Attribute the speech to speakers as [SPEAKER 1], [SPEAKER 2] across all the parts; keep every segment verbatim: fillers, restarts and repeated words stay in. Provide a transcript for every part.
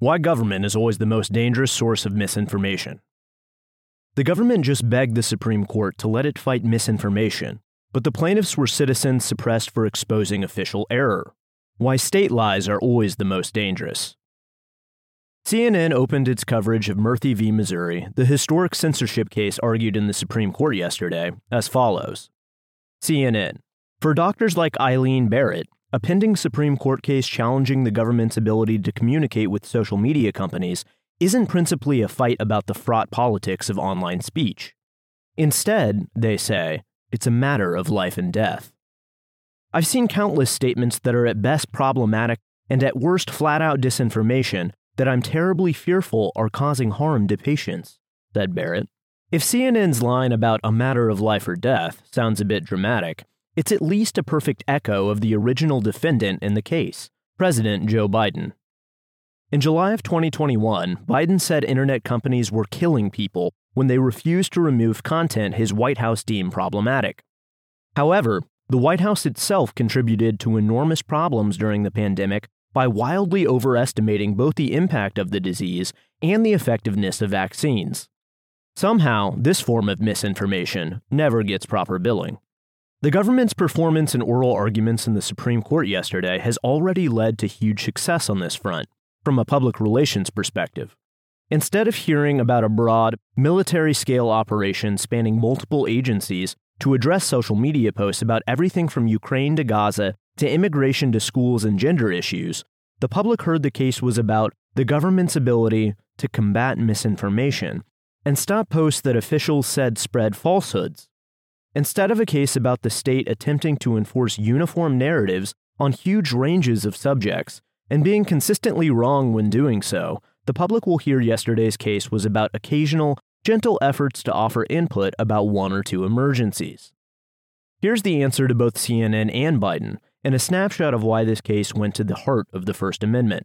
[SPEAKER 1] Why government is always the most dangerous source of misinformation. The government just begged the Supreme Court to let it fight misinformation, but the plaintiffs were citizens suppressed for exposing official error. Why state lies are always the most dangerous. C N N opened its coverage of Murthy v. Missouri, the historic censorship case argued in the Supreme Court yesterday, as follows. C N N. For doctors like Eileen Barrett, a pending Supreme Court case challenging the government's ability to communicate with social media companies isn't principally a fight about the fraught politics of online speech. Instead, they say, it's a matter of life and death. I've seen countless statements that are at best problematic and at worst flat-out disinformation that I'm terribly fearful are causing harm to patients, said Barrett. If C N N's line about a matter of life or death sounds a bit dramatic, it's at least a perfect echo of the original defendant in the case, President Joe Biden. In July of twenty twenty-one, Biden said internet companies were killing people when they refused to remove content his White House deemed problematic. However, the White House itself contributed to enormous problems during the pandemic by wildly overestimating both the impact of the disease and the effectiveness of vaccines. Somehow, this form of misinformation never gets proper billing. The government's performance in oral arguments in the Supreme Court yesterday has already led to huge success on this front, from a public relations perspective. Instead of hearing about a broad, military-scale operation spanning multiple agencies to address social media posts about everything from Ukraine to Gaza to immigration to schools and gender issues, the public heard the case was about the government's ability to combat misinformation and stop posts that officials said spread falsehoods. Instead of a case about the state attempting to enforce uniform narratives on huge ranges of subjects and being consistently wrong when doing so, the public will hear yesterday's case was about occasional, gentle efforts to offer input about one or two emergencies. Here's the answer to both C N N and Biden, and a snapshot of why this case went to the heart of the First Amendment.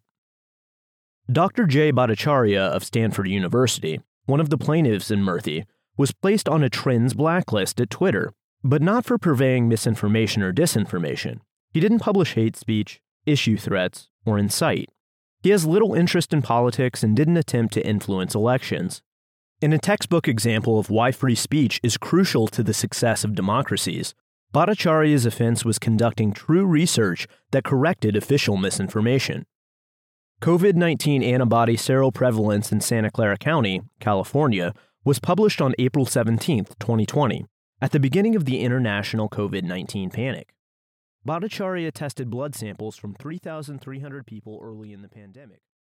[SPEAKER 1] Doctor Jay Bhattacharya of Stanford University, one of the plaintiffs in Murthy, was placed on a trends blacklist at Twitter, but not for purveying misinformation or disinformation. He didn't publish hate speech, issue threats, or incite. He has little interest in politics and didn't attempt to influence elections. In a textbook example of why free speech is crucial to the success of democracies, Bhattacharya's offense was conducting true research that corrected official misinformation. COVID nineteen antibody seroprevalence in Santa Clara County, California, was published on April seventeenth, twenty twenty, at the beginning of the international COVID nineteen panic. Bhattacharya tested blood samples from three thousand three hundred people early in the pandemic.